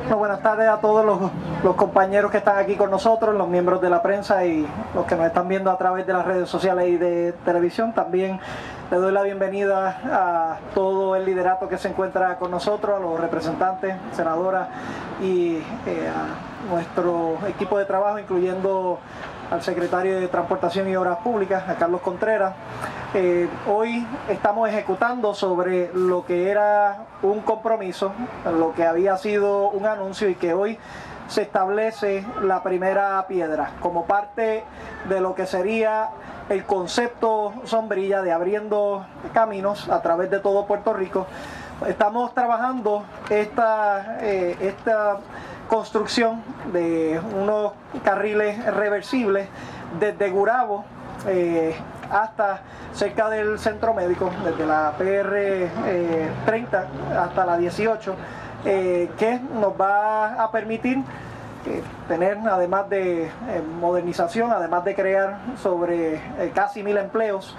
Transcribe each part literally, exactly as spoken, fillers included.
Bueno, buenas tardes a todos los, los compañeros que están aquí con nosotros, los miembros de la prensa y los que nos están viendo a través de las redes sociales y de televisión. También le doy la bienvenida a todo el liderato que se encuentra con nosotros, a los representantes, senadoras y eh, a nuestro equipo de trabajo, incluyendo al secretario de Transportación y Obras Públicas, a Carlos Contreras. Eh, hoy estamos ejecutando sobre lo que era un compromiso, lo que había sido un anuncio y que hoy se establece la primera piedra como parte de lo que sería el concepto sombrilla de abriendo caminos a través de todo Puerto Rico. Estamos trabajando esta, eh, esta construcción de unos carriles reversibles desde Gurabo eh, hasta cerca del centro médico, desde la P R eh, treinta hasta la dieciocho, eh, que nos va a permitir eh, tener, además de eh, modernización, además de crear sobre eh, casi mil empleos,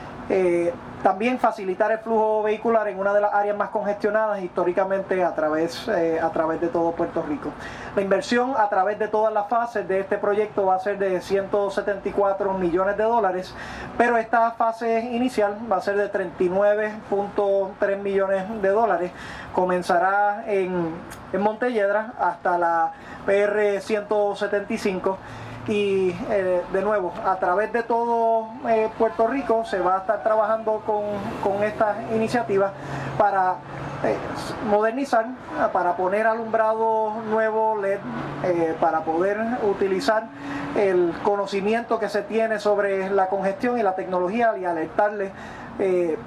eh, también facilitar el flujo vehicular en una de las áreas más congestionadas históricamente a través, eh, a través de todo Puerto Rico. La inversión a través de todas las fases de este proyecto va a ser de ciento setenta y cuatro millones de dólares, pero esta fase inicial va a ser de treinta y nueve punto tres millones de dólares. Comenzará en, en Montelledra hasta la P R ciento setenta y cinco. Y eh, de nuevo, a través de todo eh, Puerto Rico se va a estar trabajando con, con estas iniciativas para eh, modernizar, para poner alumbrado nuevo L E D, eh, para poder utilizar el conocimiento que se tiene sobre la congestión y la tecnología y alertarle eh,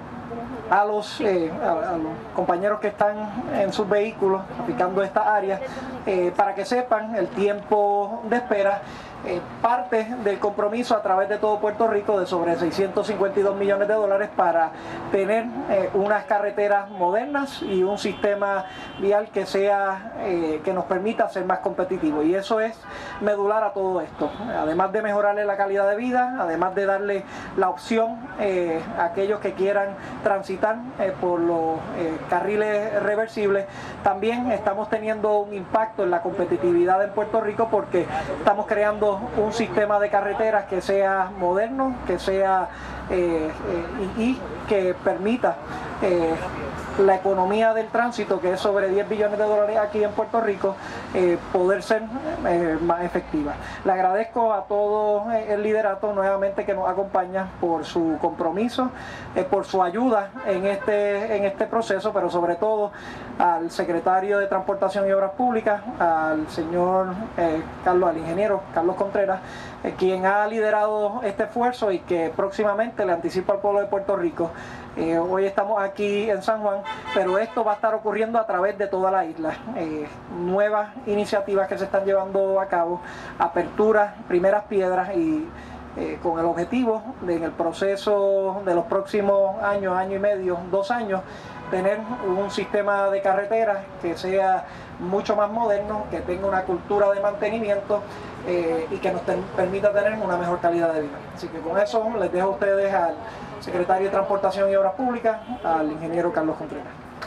a los, eh, a, a los compañeros que están en sus vehículos aplicando esta área eh, para que sepan el tiempo de espera. Eh, parte del compromiso a través de todo Puerto Rico de sobre seiscientos cincuenta y dos millones de dólares para tener eh, unas carreteras modernas y un sistema vial que sea eh, que nos permita ser más competitivos, y eso es medular a todo esto, además de mejorarle la calidad de vida, además de darle la opción eh, a aquellos que quieran transitar eh, por los eh, carriles reversibles. También estamos teniendo un impacto en la competitividad en Puerto Rico porque estamos creando un sistema de carreteras que sea moderno, que sea eh, eh, y, y que permita eh, la economía del tránsito, que es sobre diez billones de dólares aquí en Puerto Rico, eh, poder ser eh, más efectiva. Le agradezco a todo el liderato nuevamente que nos acompaña por su compromiso, eh, por su ayuda en este, en este proceso, pero sobre todo al secretario de Transportación y Obras Públicas, al señor eh, Carlos, al ingeniero Carlos Contreras, eh, quien ha liderado este esfuerzo y que próximamente le anticipo al pueblo de Puerto Rico. Eh, hoy estamos aquí en San Juan, pero esto va a estar ocurriendo a través de toda la isla. Eh, nuevas iniciativas que se están llevando a cabo, aperturas, primeras piedras y eh, con el objetivo de en el proceso de los próximos años, año y medio, dos años, tener un sistema de carreteras que sea mucho más moderno, que tenga una cultura de mantenimiento eh, y que nos ten, permita tener una mejor calidad de vida. Así que con eso les dejo a ustedes al secretario de Transportación y Obras Públicas, al ingeniero Carlos Contreras.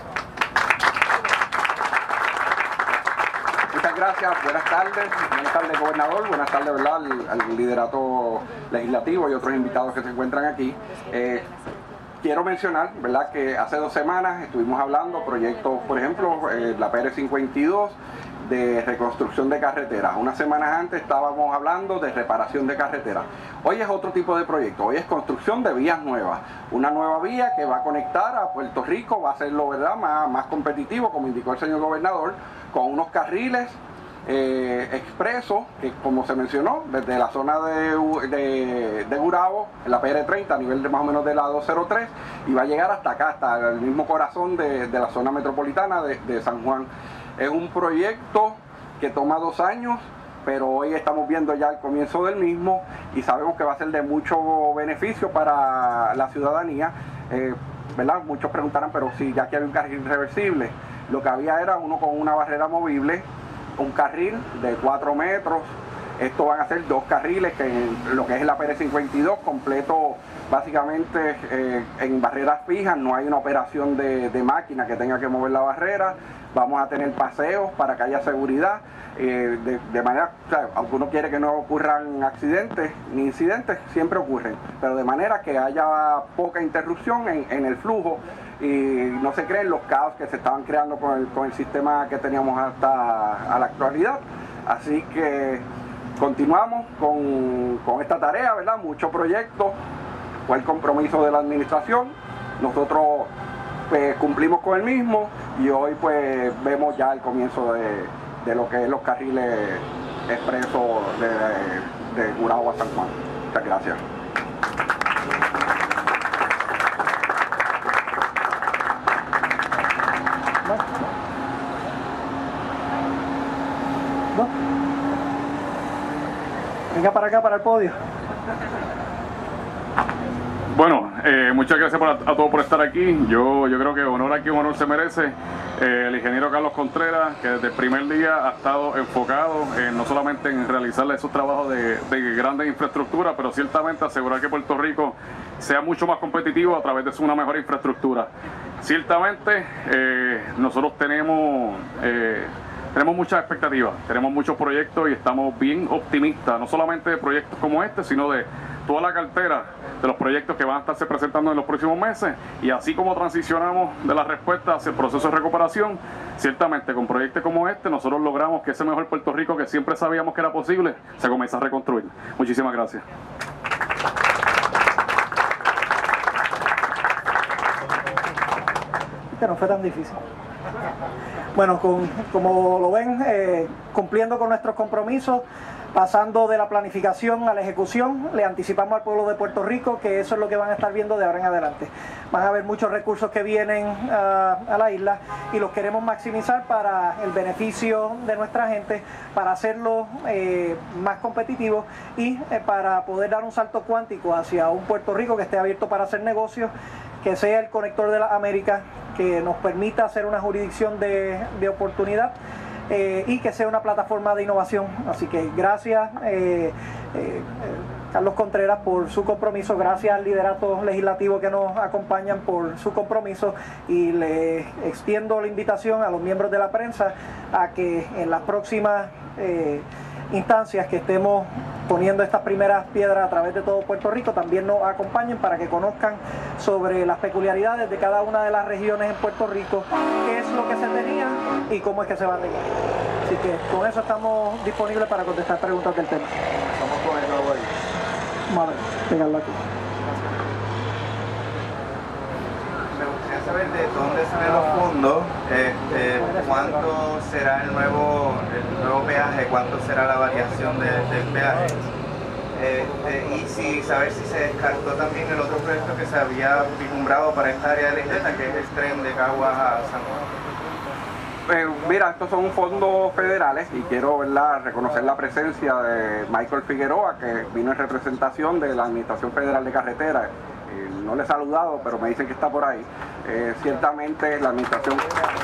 Muchas gracias, buenas tardes, buenas tardes gobernador, buenas tardes, ¿verdad?, al, al liderato legislativo y otros invitados que se encuentran aquí. Eh, Quiero mencionar, ¿verdad?, que hace dos semanas estuvimos hablando proyectos, por ejemplo, eh, la P R cincuenta y dos de reconstrucción de carreteras. Unas semanas antes estábamos hablando de reparación de carreteras. Hoy es otro tipo de proyecto, hoy es construcción de vías nuevas. Una nueva vía que va a conectar a Puerto Rico, va a hacerlo, ¿verdad?, más, más competitivo, como indicó el señor gobernador, con unos carriles Eh, expreso, que como se mencionó, desde la zona de, de, de Gurabo, en la P R treinta, a nivel de más o menos de la doscientos tres, y va a llegar hasta acá, hasta el mismo corazón de, de la zona metropolitana de, de San Juan. Es un proyecto que toma dos años, pero hoy estamos viendo ya el comienzo del mismo y sabemos que va a ser de mucho beneficio para la ciudadanía. Eh, ¿verdad? Muchos preguntarán, pero si ya que había un carril reversible, lo que había era uno con una barrera movible, un carril de cuatro metros. Esto van a ser dos carriles, que en lo que es la P R cincuenta y dos, completo básicamente eh, en barreras fijas. No hay una operación de, de máquina que tenga que mover la barrera. vamos a tener paseos para que haya seguridad, eh, de, de manera, o sea, aunque uno quiere que no ocurran accidentes ni incidentes, siempre ocurren, pero de manera que haya poca interrupción en, en el flujo y no se creen los caos que se estaban creando con el, con el sistema que teníamos hasta a la actualidad. Así que continuamos con, con esta tarea, ¿verdad? Muchos proyectos, fue el compromiso de la administración, nosotros pues, cumplimos con el mismo y hoy pues vemos ya el comienzo de, de lo que es los carriles expresos de, de Gurabo a San Juan. Muchas gracias. ¿No? Venga para acá, para el podio. Bueno, eh, muchas gracias por, a, a todos por estar aquí. Yo, yo creo que honor aquí, honor se merece. Eh, el ingeniero Carlos Contreras, que desde el primer día ha estado enfocado en, no solamente en realizar esos trabajos de, de grandes infraestructuras, pero ciertamente asegurar que Puerto Rico sea mucho más competitivo a través de una mejor infraestructura. Ciertamente, eh, nosotros tenemos... Eh, Tenemos muchas expectativas, tenemos muchos proyectos y estamos bien optimistas, no solamente de proyectos como este, sino de toda la cartera de los proyectos que van a estarse presentando en los próximos meses. Y así como transicionamos de la respuesta hacia el proceso de recuperación, ciertamente con proyectos como este nosotros logramos que ese mejor Puerto Rico que siempre sabíamos que era posible, se comienza a reconstruir. Muchísimas gracias. Que no fue tan difícil. Bueno, con, como lo ven, eh, cumpliendo con nuestros compromisos, pasando de la planificación a la ejecución, le anticipamos al pueblo de Puerto Rico que eso es lo que van a estar viendo de ahora en adelante. Van a haber muchos recursos que vienen uh, a la isla y los queremos maximizar para el beneficio de nuestra gente, para hacerlo eh, más competitivo y eh, para poder dar un salto cuántico hacia un Puerto Rico que esté abierto para hacer negocios, que sea el conector de las Américas, que nos permita hacer una jurisdicción de, de oportunidad eh, y que sea una plataforma de innovación. Así que gracias eh, eh, Carlos Contreras por su compromiso, gracias al liderato legislativo que nos acompañan por su compromiso y le extiendo la invitación a los miembros de la prensa a que en las próximas eh, instancias que estemos poniendo estas primeras piedras a través de todo Puerto Rico también nos acompañen para que conozcan sobre las peculiaridades de cada una de las regiones en Puerto Rico, qué es lo que se tenía y cómo es que se va a arreglar. Así que con eso estamos disponibles para contestar preguntas del tema. Vamos con el nuevo ahí. Vamos a ver, pegarlo aquí. Me gustaría saber de dónde salen los fondos, este, cuánto será el nuevo, el nuevo peaje, cuánto será la variación de, del peaje. Este, y si saber si se descartó también el otro proyecto que se había vislumbrado para esta área de la isleta, que es el tren de Caguas a San Juan. Eh, mira, estos son fondos federales y quiero, ¿verdad?, reconocer la presencia de Michael Figueroa, que vino en representación de la Administración Federal de Carreteras. Eh, no le he saludado, pero me dicen que está por ahí. Eh, ciertamente la Administración...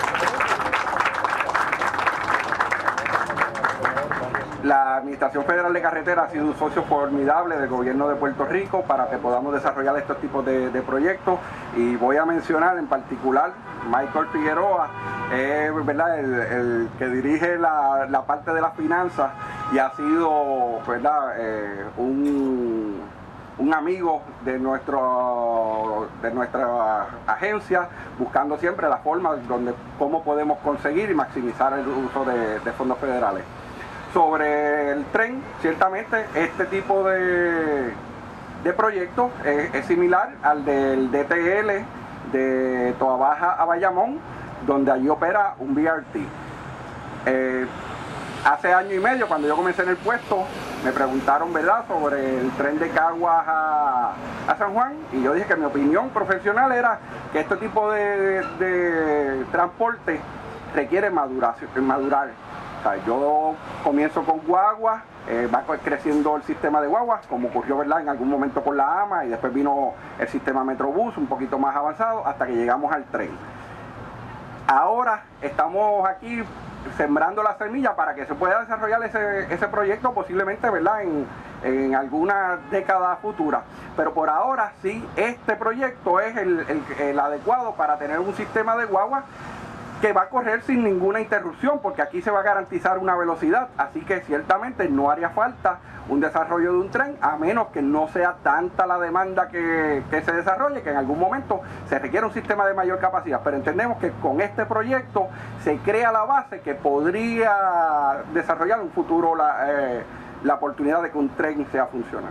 La Administración Federal de Carreteras ha sido un socio formidable del gobierno de Puerto Rico para que podamos desarrollar estos tipos de, de proyectos, y voy a mencionar en particular Michael Figueroa, eh, ¿verdad?, el, el que dirige la, la parte de las finanzas y ha sido, ¿verdad?, eh, un, un amigo de, nuestro, de nuestra agencia, buscando siempre la forma donde cómo podemos conseguir y maximizar el uso de, de fondos federales. Sobre el tren, ciertamente este tipo de, de proyecto es, es similar al del D T L de Toa Baja a Bayamón, donde allí opera un B R T. Eh, hace año y medio, cuando yo comencé en el puesto, me preguntaron, ¿verdad?, sobre el tren de Caguas a, a San Juan, y yo dije que mi opinión profesional era que este tipo de, de transporte requiere maduración, madurar. O sea, yo comienzo con guagua, eh, va creciendo el sistema de guaguas, como ocurrió, ¿verdad?, en algún momento con la AMA, y después vino el sistema Metrobús un poquito más avanzado hasta que llegamos al tren. Ahora estamos aquí sembrando la semilla para que se pueda desarrollar ese, ese proyecto posiblemente, ¿verdad?, en, en alguna década futura. Pero por ahora sí, este proyecto es el, el, el adecuado para tener un sistema de guagua que va a correr sin ninguna interrupción, porque aquí se va a garantizar una velocidad, así que ciertamente no haría falta un desarrollo de un tren, a menos que no sea tanta la demanda que, que se desarrolle, que en algún momento se requiere un sistema de mayor capacidad, pero entendemos que con este proyecto se crea la base que podría desarrollar en un futuro la, eh, la oportunidad de que un tren sea funcional.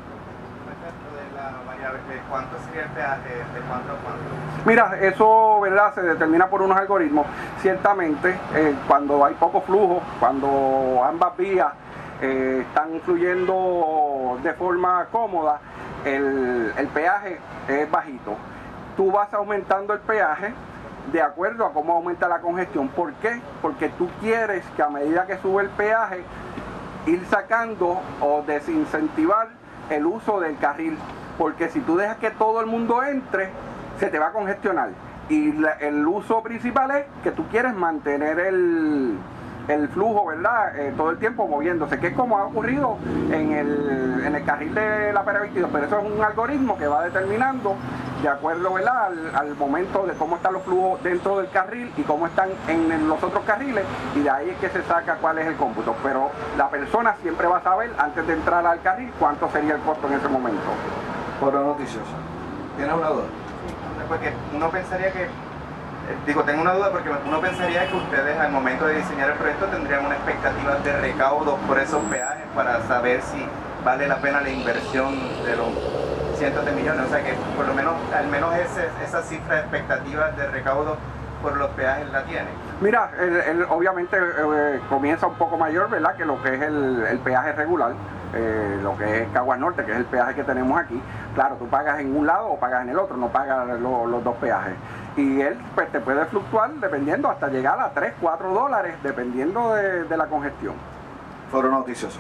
¿Cuánto sería el peaje? ¿De cuánto a cuánto? Mira, eso, ¿verdad?, se determina por unos algoritmos. Ciertamente, eh, cuando hay poco flujo, cuando ambas vías eh, están fluyendo de forma cómoda, el, el peaje es bajito. Tú vas aumentando el peaje de acuerdo a cómo aumenta la congestión. ¿Por qué? Porque tú quieres que a medida que sube el peaje, ir sacando o desincentivar el uso del carril. Porque si tú dejas que todo el mundo entre, se te va a congestionar. Y la, el uso principal es que tú quieres mantener el, el flujo, ¿verdad? Eh, todo el tiempo moviéndose, que es como ha ocurrido en el, en el carril de la Pera veintidós. Pero eso es un algoritmo que va determinando, de acuerdo, ¿verdad?, al, al momento de cómo están los flujos dentro del carril y cómo están en, en los otros carriles, y de ahí es que se saca cuál es el cómputo. Pero la persona siempre va a saber, antes de entrar al carril, cuánto sería el costo en ese momento. Foro Noticioso. ¿Tienes una duda? Porque uno pensaría que, eh, digo, tengo una duda porque uno pensaría que ustedes al momento de diseñar el proyecto tendrían una expectativa de recaudo por esos peajes para saber si vale la pena la inversión de los cientos de millones. O sea que por lo menos, al menos ese, esa cifra de expectativas de recaudo por los peajes la tiene. Mira, el, el, obviamente eh, comienza un poco mayor, ¿verdad?, que lo que es el, el peaje regular. Eh, lo que es Caguas Norte, que es el peaje que tenemos aquí. Claro, tú pagas en un lado o pagas en el otro, no pagas lo, los dos peajes. Y él pues te puede fluctuar dependiendo hasta llegar a tres, cuatro dólares, dependiendo de, de la congestión. Foro Noticioso.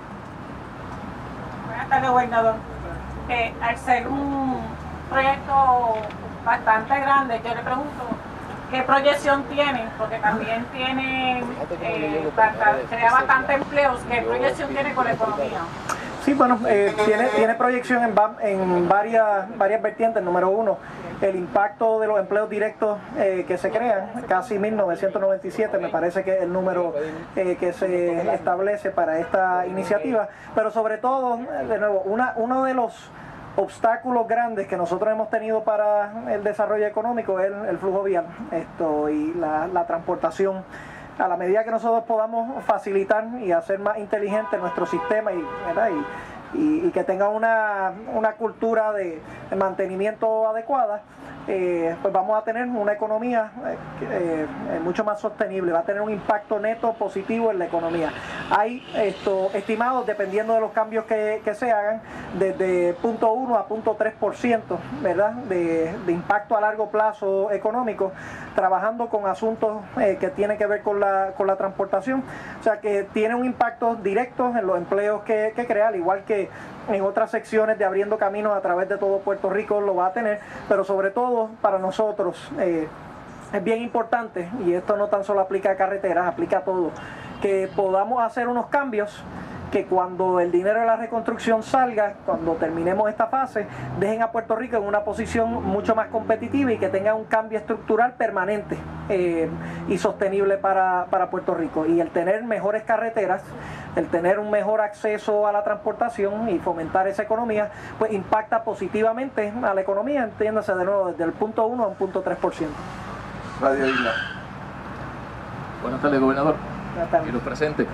Buenas tardes, gobernador. Eh, al ser un proyecto bastante grande, yo le pregunto, ¿qué proyección tienen? Porque también tiene, eh, bastante, crea bastante empleos. ¿Qué proyección tiene con la economía? Sí, bueno, eh, tiene, tiene proyección en, en varias, varias vertientes. Número uno, el impacto de los empleos directos eh, que se crean, casi mil novecientos noventa y siete me parece que es el número eh, que se establece para esta iniciativa. Pero sobre todo, de nuevo, una, uno de los obstáculos grandes que nosotros hemos tenido para el desarrollo económico es el, el flujo vial esto y la, la transportación. A la medida que nosotros podamos facilitar y hacer más inteligente nuestro sistema y, ¿verdad? y, y, y que tenga una, una cultura de, de mantenimiento adecuada, eh, pues vamos a tener una economía eh, eh, mucho más sostenible, va a tener un impacto neto positivo en la economía. Hay esto, estimados, dependiendo de los cambios que, que se hagan, desde punto uno a punto tres por ciento, ¿verdad?, de, de impacto a largo plazo económico, trabajando con asuntos eh, que tienen que ver con la, con la transportación. O sea que tiene un impacto directo en los empleos que, que crea, al igual que en otras secciones de Abriendo Caminos a través de todo Puerto Rico lo va a tener, pero sobre todo para nosotros eh, es bien importante, y esto no tan solo aplica a carreteras, aplica a todo, que podamos hacer unos cambios que cuando el dinero de la reconstrucción salga, cuando terminemos esta fase, dejen a Puerto Rico en una posición mucho más competitiva y que tenga un cambio estructural permanente eh, y sostenible para, para Puerto Rico. Y el tener mejores carreteras, el tener un mejor acceso a la transportación y fomentar esa economía, pues impacta positivamente a la economía, entiéndase de nuevo, desde el punto uno a un punto tres por ciento. Radio Isla. Buenas tardes, gobernador. Buenas tardes. Y los presentes.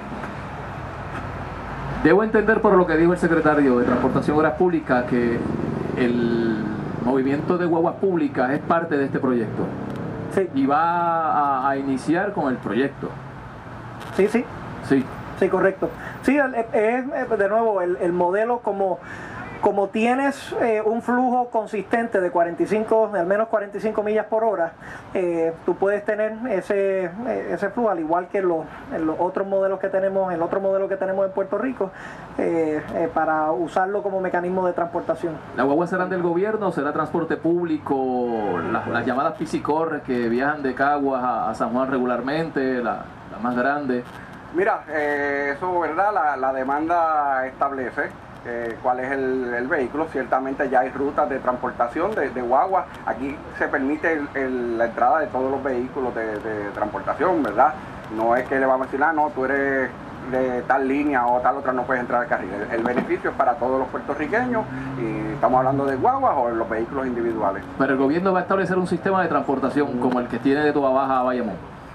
Debo entender por lo que dijo el secretario de Transportación y Obras Públicas que el movimiento de guaguas públicas es parte de este proyecto. Sí. Y va a, a iniciar con el proyecto. Sí, sí. Sí. Sí, correcto. Sí, es de nuevo el, el modelo como, como tienes eh, un flujo consistente de cuarenta y cinco, de al menos cuarenta y cinco millas por hora, eh, tú puedes tener ese, ese flujo, al igual que en los, en los otros modelos que tenemos, el otro modelo que tenemos en Puerto Rico, eh, eh, para usarlo como mecanismo de transportación. ¿Las guaguas serán del gobierno? ¿Será transporte público? Las, las llamadas piscicorres que viajan de Caguas a, a San Juan regularmente, la, la más grande. Mira, eh, eso, ¿verdad? La, la demanda establece eh, cuál es el, el vehículo. Ciertamente ya hay rutas de transportación de, de guagua. Aquí se permite el, el, la entrada de todos los vehículos de, de transportación, ¿verdad? No es que le vamos a decir, ah, no, tú eres de tal línea o tal otra, no puedes entrar al carril. El, el beneficio es para todos los puertorriqueños, y estamos hablando de guaguas o los vehículos individuales. Pero el gobierno va a establecer un sistema de transportación como el que tiene de Toa Baja a Bayamón.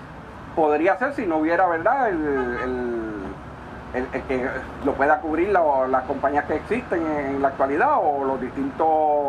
Podría ser si no hubiera, ¿verdad?, el, el, el, el que lo pueda cubrir la, las compañías que existen en la actualidad o los distintos,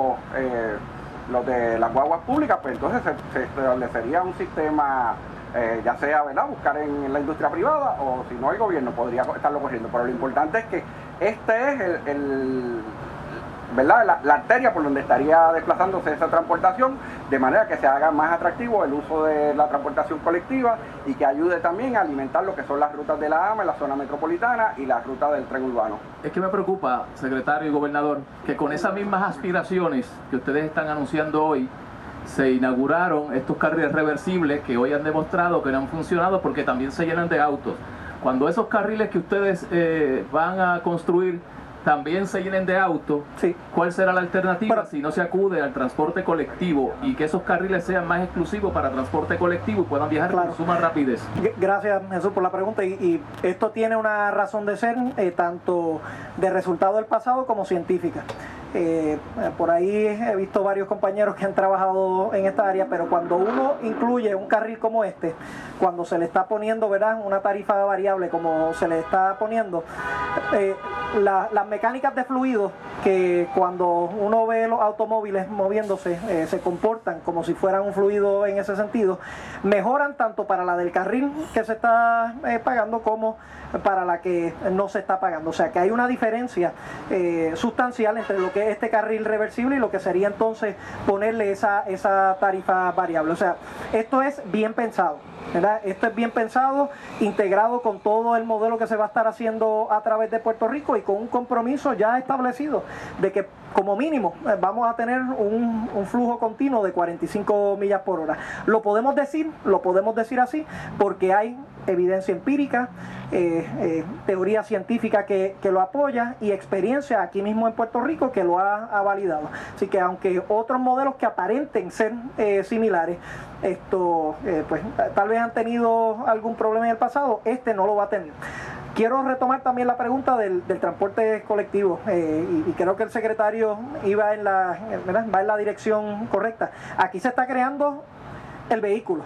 eh, los de las guaguas públicas, pues entonces se, se establecería un sistema, eh, ya sea, ¿verdad?, buscar en la industria privada, o si no el gobierno podría estarlo corriendo. Pero lo importante es que este es el, el ¿verdad?, la, la arteria por donde estaría desplazándose esa transportación, de manera que se haga más atractivo el uso de la transportación colectiva y que ayude también a alimentar lo que son las rutas de la AMA en la zona metropolitana y las rutas del tren urbano. Es que me preocupa, secretario y gobernador, que con esas mismas aspiraciones que ustedes están anunciando hoy, se inauguraron estos carriles reversibles que hoy han demostrado que no han funcionado porque también se llenan de autos. Cuando esos carriles que ustedes eh, van a construir también se llenen de autos, sí. ¿Cuál será la alternativa Pero, si no se acude al transporte colectivo y que esos carriles sean más exclusivos para transporte colectivo y puedan viajar claro. con suma rapidez? Gracias, Jesús, por la pregunta. Y, y esto tiene una razón de ser, eh, tanto de resultado del pasado como científica. Eh, por ahí he visto varios compañeros que han trabajado en esta área, pero cuando uno incluye un carril como este, cuando se le está poniendo, ¿verdad?, una tarifa variable como se le está poniendo, eh, la, las mecánicas de fluido, que cuando uno ve los automóviles moviéndose, eh, se comportan como si fueran un fluido en ese sentido, mejoran tanto para la del carril que se está eh, pagando como para la que no se está pagando. O sea que hay una diferencia eh, sustancial entre lo que es este carril reversible y lo que sería entonces ponerle esa, esa tarifa variable. O sea, esto es bien pensado, ¿verdad? Esto es bien pensado, integrado con todo el modelo que se va a estar haciendo a través de Puerto Rico y con un compromiso ya establecido de que como mínimo eh, vamos a tener un, un flujo continuo de cuarenta y cinco millas por hora. Lo podemos decir, lo podemos decir así porque hay evidencia empírica, eh, eh, teoría científica que, que lo apoya y experiencia aquí mismo en Puerto Rico que lo ha, ha validado. Así que aunque otros modelos que aparenten ser eh, similares, esto eh, pues tal vez han tenido algún problema en el pasado, este no lo va a tener. Quiero retomar también la pregunta del, del transporte colectivo eh, y, y creo que el secretario iba en la, ¿verdad?, va en la dirección correcta. Aquí se está creando el vehículo.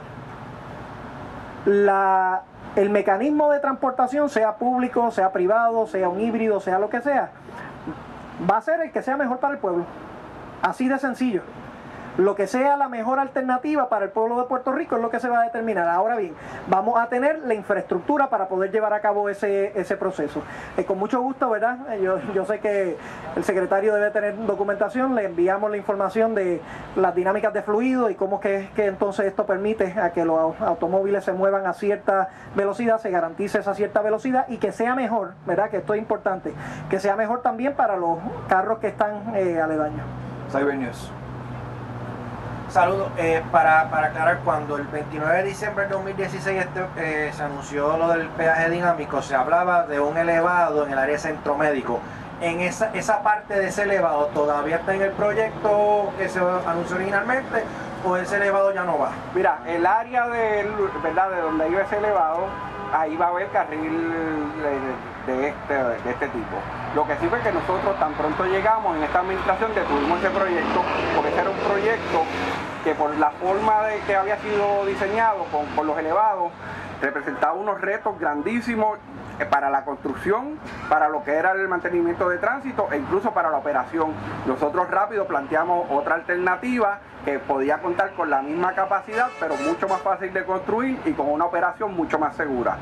La, el mecanismo de transportación, sea público, sea privado, sea un híbrido, sea lo que sea, va a ser el que sea mejor para el pueblo. Así de sencillo. Lo que sea la mejor alternativa para el pueblo de Puerto Rico es lo que se va a determinar. Ahora bien, vamos a tener la infraestructura para poder llevar a cabo ese, ese proceso. Eh, con mucho gusto, ¿verdad? Yo, yo sé que el secretario debe tener documentación, le enviamos la información de las dinámicas de fluido y cómo que, que entonces esto permite a que los automóviles se muevan a cierta velocidad, se garantice esa cierta velocidad y que sea mejor, ¿verdad? Que esto es importante, que sea mejor también para los carros que están eh, aledaños. Cyber News. Saludos. Eh, para, para aclarar, cuando el veintinueve de diciembre del dos mil dieciséis este, eh, se anunció lo del peaje dinámico, se hablaba de un elevado en el área centro médico. En esa, esa parte de ese elevado, ¿todavía está en el proyecto que se anunció originalmente o ese elevado ya no va? Mira, el área de, ¿verdad?, de donde iba ese elevado, ahí va a haber carril de, de, este, de este tipo. Lo que sí fue que nosotros tan pronto llegamos en esta administración detuvimos ese proyecto, porque ese era un proyecto que por la forma de que había sido diseñado con, con los elevados, representaba unos retos grandísimos para la construcción, para lo que era el mantenimiento de tránsito e incluso para la operación. Nosotros rápido planteamos otra alternativa que podía contar con la misma capacidad, pero mucho más fácil de construir y con una operación mucho más segura.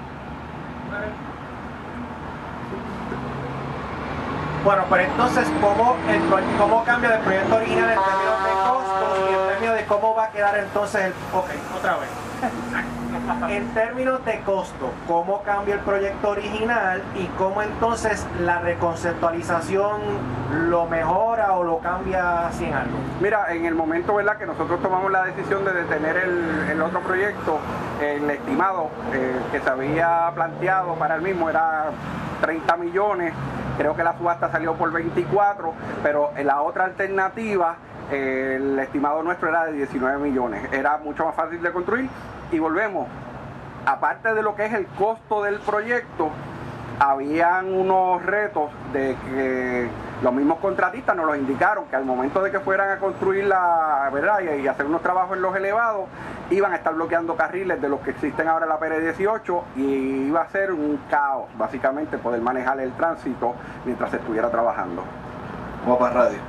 Bueno, pero entonces, ¿cómo, el, cómo cambia del proyecto original en términos de costos y en términos de cómo va a quedar entonces el... Ok, otra vez. En términos de costo, ¿cómo cambia el proyecto original y cómo entonces la reconceptualización lo mejora o lo cambia así en algo? Mira, en el momento, ¿verdad?, que nosotros tomamos la decisión de detener el, el otro proyecto, el estimado eh, que se había planteado para el mismo era treinta millones. creo que la subasta salió por veinticuatro, pero en la otra alternativa eh, el estimado nuestro era de diecinueve millones, era mucho más fácil de construir. Y volvemos, aparte de lo que es el costo del proyecto, habían unos retos de que los mismos contratistas nos los indicaron, que al momento de que fueran a construir la, ¿verdad? Y, y hacer unos trabajos en los elevados, iban a estar bloqueando carriles de los que existen ahora en la P R dieciocho y iba a ser un caos, básicamente, poder manejar el tránsito mientras se estuviera trabajando. Guapa Radio.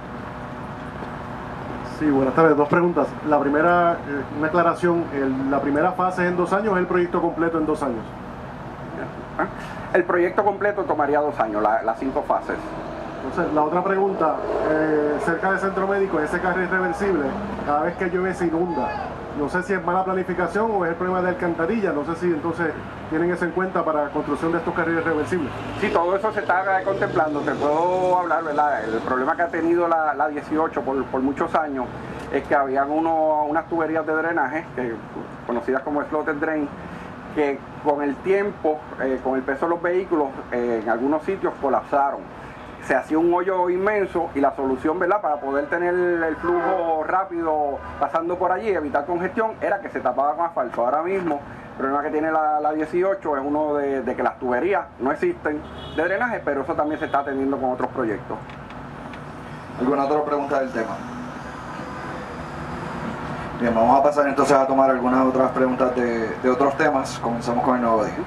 Sí, buenas tardes. Dos preguntas. La primera, eh, una aclaración. El, la primera fase es en dos años, ¿es el proyecto completo en dos años? El proyecto completo tomaría dos años, la, las cinco fases. Entonces, la otra pregunta, eh, cerca del centro médico, ese carril reversible, cada vez que llueve se inunda. No sé si es mala planificación o es el problema de alcantarilla, no sé si entonces tienen eso en cuenta para la construcción de estos carriles reversibles. Sí, todo eso se está contemplando, te puedo hablar, ¿verdad? El problema que ha tenido la, la dieciocho por, por muchos años es que habían uno, unas tuberías de drenaje, que, conocidas como floater drain, que con el tiempo, eh, con el peso de los vehículos, eh, en algunos sitios colapsaron. Se hacía un hoyo inmenso y la solución, ¿verdad?, para poder tener el flujo rápido pasando por allí, evitar congestión, era que se tapaba con asfalto. Ahora mismo, el problema que tiene la, la dieciocho es uno de, de que las tuberías no existen de drenaje, pero eso también se está atendiendo con otros proyectos. ¿Alguna otra pregunta del tema? Bien, vamos a pasar entonces a tomar algunas otras preguntas de, de otros temas. Comenzamos con el nuevo día.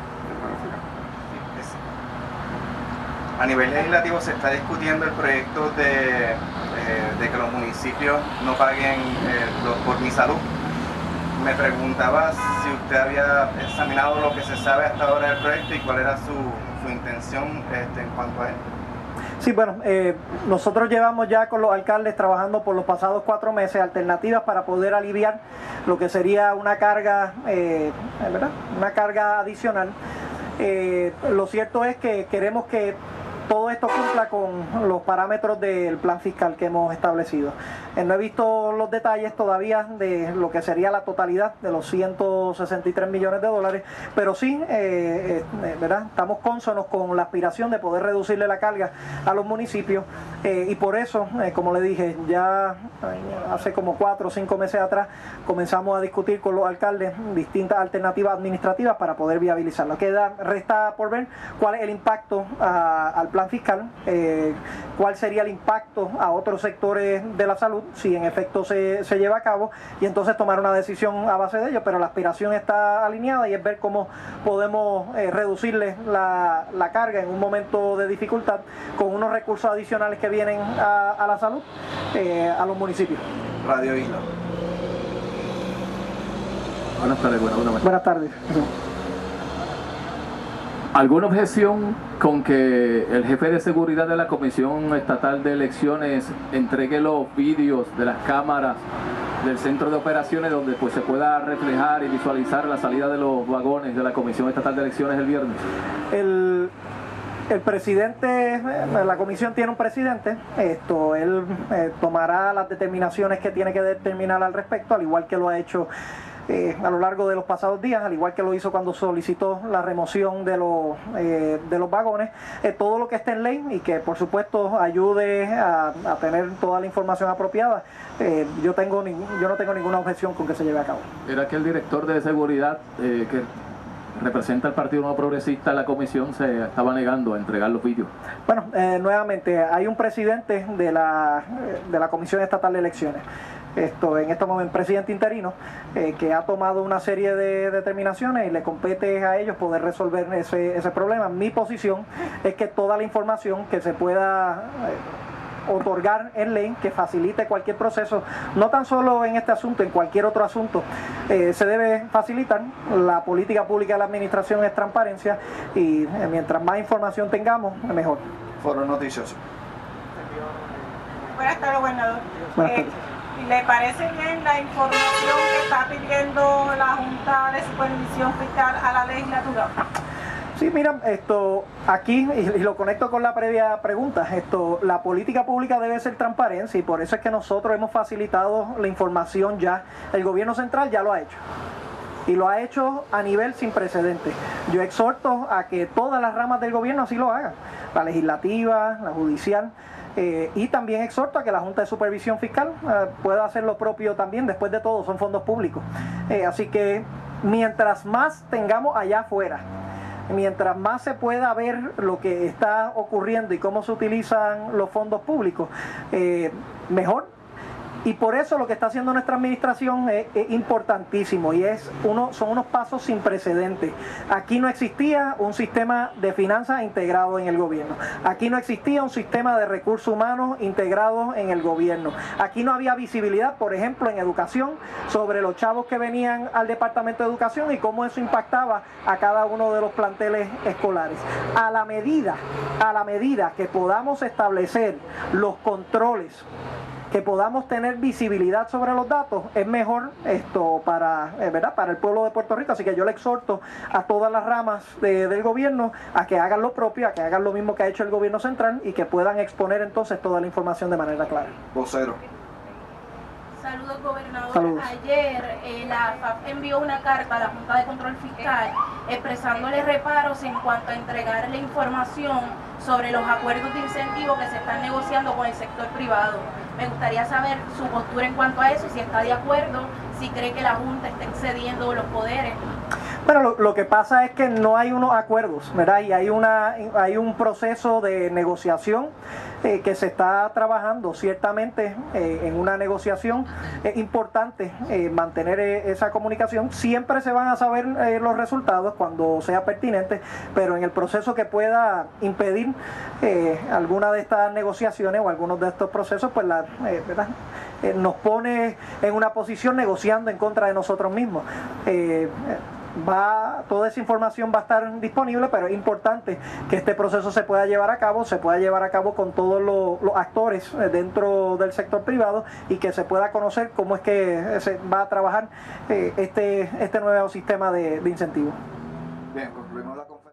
A nivel legislativo se está discutiendo el proyecto de, eh, de que los municipios no paguen eh, los, por mi salud. Me preguntaba si usted había examinado lo que se sabe hasta ahora del proyecto y cuál era su, su intención este, en cuanto a él. Sí, bueno, eh, nosotros llevamos ya con los alcaldes trabajando por los pasados cuatro meses alternativas para poder aliviar lo que sería una carga, eh, ¿verdad? Una carga adicional. Eh, lo cierto es que queremos que todo esto cumpla con los parámetros del plan fiscal que hemos establecido. Eh, no he visto los detalles todavía de lo que sería la totalidad de los ciento sesenta y tres millones de dólares, pero sí, eh, eh, ¿verdad? Estamos cónsonos con la aspiración de poder reducirle la carga a los municipios eh, y por eso, eh, como le dije, ya hace como cuatro o cinco meses atrás comenzamos a discutir con los alcaldes distintas alternativas administrativas para poder viabilizarlo. Queda, resta por ver cuál es el impacto a, al plan fiscal, eh, cuál sería el impacto a otros sectores de la salud si en efecto se, se lleva a cabo y entonces tomar una decisión a base de ello, pero la aspiración está alineada y es ver cómo podemos eh, reducirle la, la carga en un momento de dificultad con unos recursos adicionales que vienen a, a la salud, eh, a los municipios. Radio Isla. Buenas tardes, buenas, buenas. Buenas tardes. ¿Alguna objeción con que el jefe de seguridad de la Comisión Estatal de Elecciones entregue los vídeos de las cámaras del centro de operaciones donde pues se pueda reflejar y visualizar la salida de los vagones de la Comisión Estatal de Elecciones el viernes? El, el presidente, la comisión tiene un presidente, esto, él eh, tomará las determinaciones que tiene que determinar al respecto, al igual que lo ha hecho Eh, a lo largo de los pasados días, al igual que lo hizo cuando solicitó la remoción de los, eh, de los vagones, eh, todo lo que esté en ley y que por supuesto ayude a, a tener toda la información apropiada, eh, yo, tengo ni, yo no tengo ninguna objeción con que se lleve a cabo. Era que el director de seguridad eh, que representa al Partido Nuevo Progresista en la comisión se estaba negando a entregar los vídeos. Bueno, eh, nuevamente hay un presidente de la, de la Comisión Estatal de Elecciones. Esto, en este momento, presidente interino, eh, que ha tomado una serie de determinaciones y le compete a ellos poder resolver ese, ese problema. Mi posición es que toda la información que se pueda eh, otorgar en ley, que facilite cualquier proceso, no tan solo en este asunto, en cualquier otro asunto, eh, se debe facilitar. La política pública de la administración es transparencia y eh, mientras más información tengamos, mejor. Foro Noticioso. Buenas tardes, gobernador. Buenas Eh, tardes. ¿Le parece bien la información que está pidiendo la Junta de Supervisión Fiscal a la legislatura? Sí, mira, esto aquí, y, y lo conecto con la previa pregunta, esto, la política pública debe ser transparencia y por eso es que nosotros hemos facilitado la información ya. El gobierno central ya lo ha hecho. y lo ha hecho a nivel sin precedentes. Yo exhorto a que todas las ramas del gobierno así lo hagan, la legislativa, la judicial, eh, y también exhorto a que la Junta de Supervisión Fiscal eh, pueda hacer lo propio también. Después de todo son fondos públicos, eh, así que mientras más tengamos allá afuera, mientras más se pueda ver lo que está ocurriendo y cómo se utilizan los fondos públicos, eh, mejor. Y por eso lo que está haciendo nuestra administración es, es importantísimo, y es uno, son unos pasos sin precedentes. Aquí no existía un sistema de finanzas integrado en el gobierno. Aquí no existía un sistema de recursos humanos integrado en el gobierno. Aquí no había visibilidad, por ejemplo, en educación, sobre los chavos que venían al Departamento de Educación y cómo eso impactaba a cada uno de los planteles escolares. A la medida, a la medida que podamos establecer los controles, que podamos tener visibilidad sobre los datos, es mejor esto para, eh, ¿verdad? para el pueblo de Puerto Rico. Así que yo le exhorto a todas las ramas de, del gobierno a que hagan lo propio, a que hagan lo mismo que ha hecho el gobierno central y que puedan exponer entonces toda la información de manera clara. Vocero. Saludos, gobernador. Saludos. Ayer eh, la F A F envió una carta a la Junta de Control Fiscal expresándole reparos en cuanto a entregarle información sobre los acuerdos de incentivo que se están negociando con el sector privado. Me gustaría saber su postura en cuanto a eso, si está de acuerdo, si cree que la Junta está excediendo los poderes. Bueno, lo, lo que pasa es que no hay unos acuerdos, ¿verdad? Y hay, una, hay un proceso de negociación eh, que se está trabajando. Ciertamente eh, en una negociación es importante eh, mantener eh, esa comunicación. Siempre se van a saber eh, los resultados cuando sea pertinente, pero en el proceso que pueda impedir eh, alguna de estas negociaciones o algunos de estos procesos, pues la, eh, ¿verdad? Eh, nos pone en una posición negociando en contra de nosotros mismos. Eh, Va, toda esa información va a estar disponible, pero es importante que este proceso se pueda llevar a cabo, se pueda llevar a cabo con todos los, los actores dentro del sector privado y que se pueda conocer cómo es que se va a trabajar eh, este, este nuevo sistema de, de incentivos. Bien.